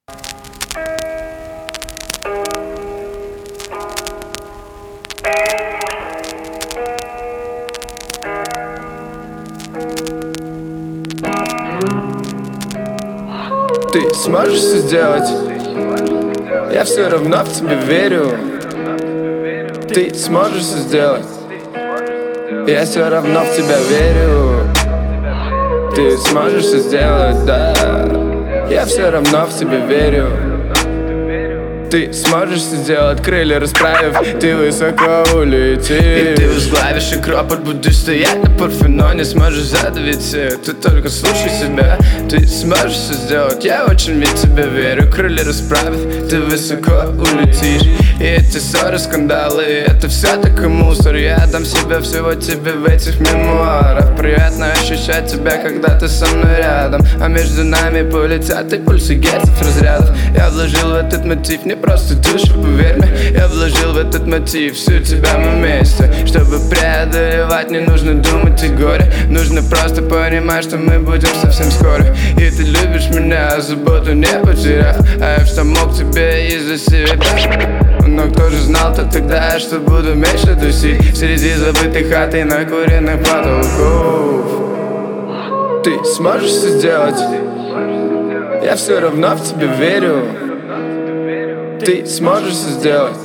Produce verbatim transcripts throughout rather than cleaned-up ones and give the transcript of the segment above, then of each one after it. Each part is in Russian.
Ты сможешь все сделать? Я все равно в тебя верю. Ты сможешь все сделать? Я все равно в тебя верю. Ты сможешь все сделать, да. Я все равно в тебя верю. Ты сможешь все сделать, крылья расправив, ты высоко улетишь. И ты возглавишь Акрополь, будешь стоять на Парфеноне, сможешь задавить всех. Ты только слушай себя, ты сможешь все сделать. Я очень в тебя верю, крылья расправив, ты высоко улетишь. И эти ссоры, скандалы, это все такой мусор. Я дам себя всего тебе в этих мемуарах. Приятно ощущать тебя, когда ты со мной рядом. А между нами полетят и пульсы герцев разрядов. Я вложил в этот мотив не просто душу, поверь мне. Я вложил в этот мотив всю тебя мы вместе. Чтобы преодолевать, не нужно думать о горе. Нужно просто понимать, что мы будем совсем скоро. И ты любишь меня, заботу не потеряв. А я что мог тебе из-за себя. Но кто же знал-то тогда, что буду меньше тусить среди забытой хаты и накуренных потолков. Ты сможешь все сделать? Я все равно в тебя верю. Ты сможешь все сделать?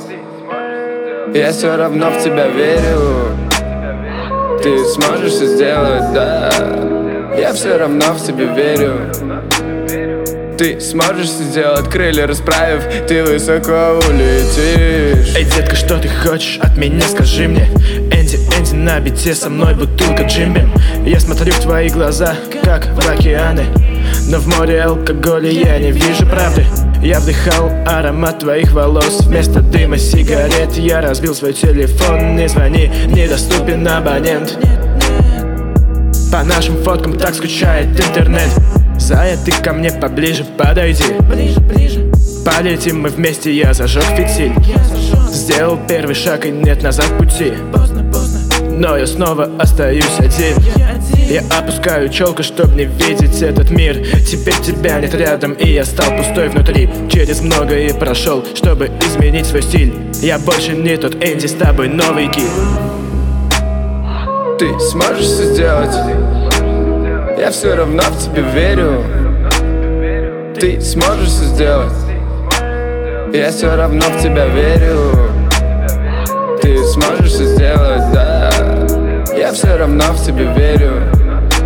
Я все равно в тебя верю. Ты сможешь все сделать, да. Я все равно в тебя верю. Ты сможешь все сделать, крылья расправив, ты высоко улетишь. Эй, детка, что ты хочешь от меня, скажи мне. Энди, Энди на бите, со мной бутылка Джимби. Я смотрю в твои глаза, как в океаны, но в море алкоголя я не вижу правды. Я вдыхал аромат твоих волос, вместо дыма сигарет я разбил свой телефон. Не звони, недоступен абонент. По нашим фоткам так скучает интернет. Зая, ты ко мне поближе подойди. Ближе, ближе. Полетим мы вместе, я зажег фитиль. Сделал первый шаг и нет назад пути. Поздно, поздно. Но я снова остаюсь один. Я опускаю челку, чтоб не видеть этот мир. Теперь тебя нет рядом, и я стал пустой внутри. Через многое прошел, чтобы изменить свой стиль. Я больше не тот Энди, с тобой новый гид. Ты сможешь все сделать? Я все равно в тебя верю. Ты сможешь все сделать? Я все равно в тебя верю. Ты сможешь все сделать, да. Я все равно в тебя верю.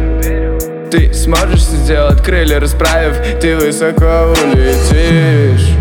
Ты сможешь все сделать, крылья расправив, ты высоко улетишь.